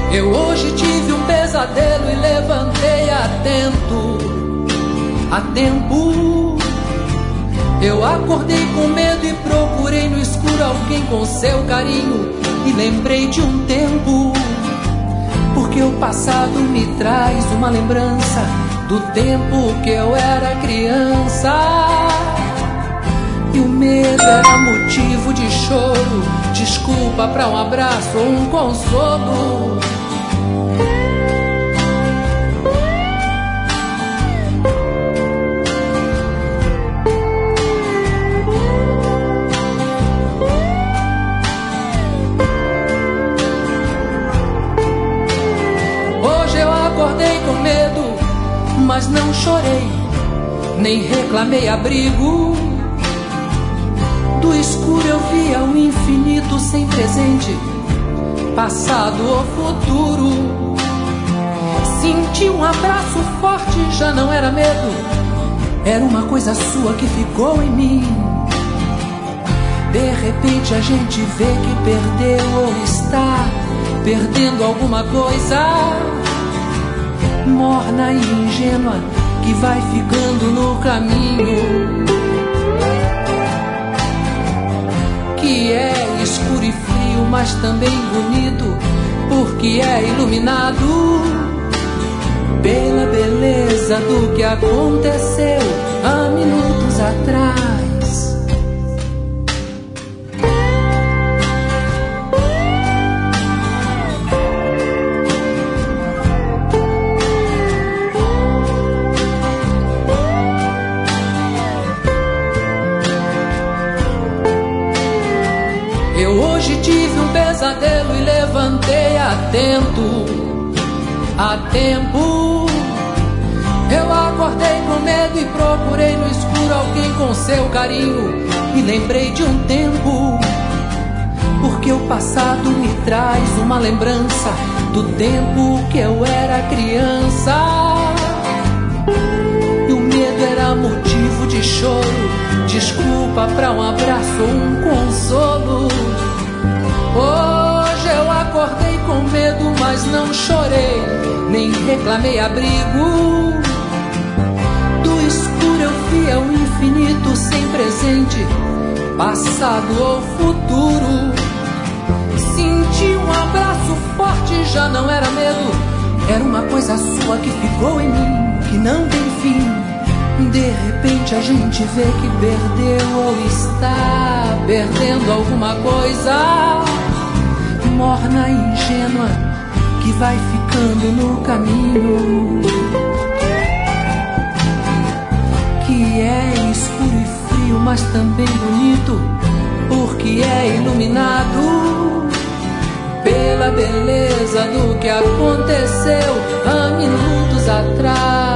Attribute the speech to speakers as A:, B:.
A: Eu hoje tive um pesadelo e levantei a tempo. Eu acordei com medo e procurei no escuro alguém com seu carinho. E lembrei de um tempo, porque o passado me traz uma lembrança do tempo que eu era criança. E o medo era motivo de choro, desculpa pra um abraço ou um consolo. Hoje eu acordei com medo, mas não chorei, nem reclamei abrigo. Do escuro eu via o infinito sem presente, passado ou futuro. Senti um abraço forte, já não era medo, era uma coisa sua que ficou em mim. De repente a gente vê que perdeu ou está perdendo alguma coisa, morna e ingênua, que vai ficando no caminho. Que é escuro e frio, mas também bonito, porque é iluminado pela beleza do que aconteceu há minutos atrás. Eu hoje tive um pesadelo e levantei a tempo. Eu acordei com medo e procurei no escuro alguém com seu carinho. E lembrei de um tempo, porque o passado me traz uma lembrança do tempo que eu era criança. E o medo era motivo de choro, desculpa pra um abraço ou um consolo. Hoje eu acordei com medo, mas não chorei, nem reclamei abrigo. Do escuro eu via o infinito sem presente, passado ou futuro. Senti um abraço forte, já não era medo, era uma coisa sua que ficou em mim, que não tem fim. De repente a gente vê que perdeu ou está perdendo alguma coisa, morna e ingênua, que vai ficando no caminho. Que é escuro e frio, mas também bonito, porque é iluminado pela beleza do que aconteceu há minutos atrás.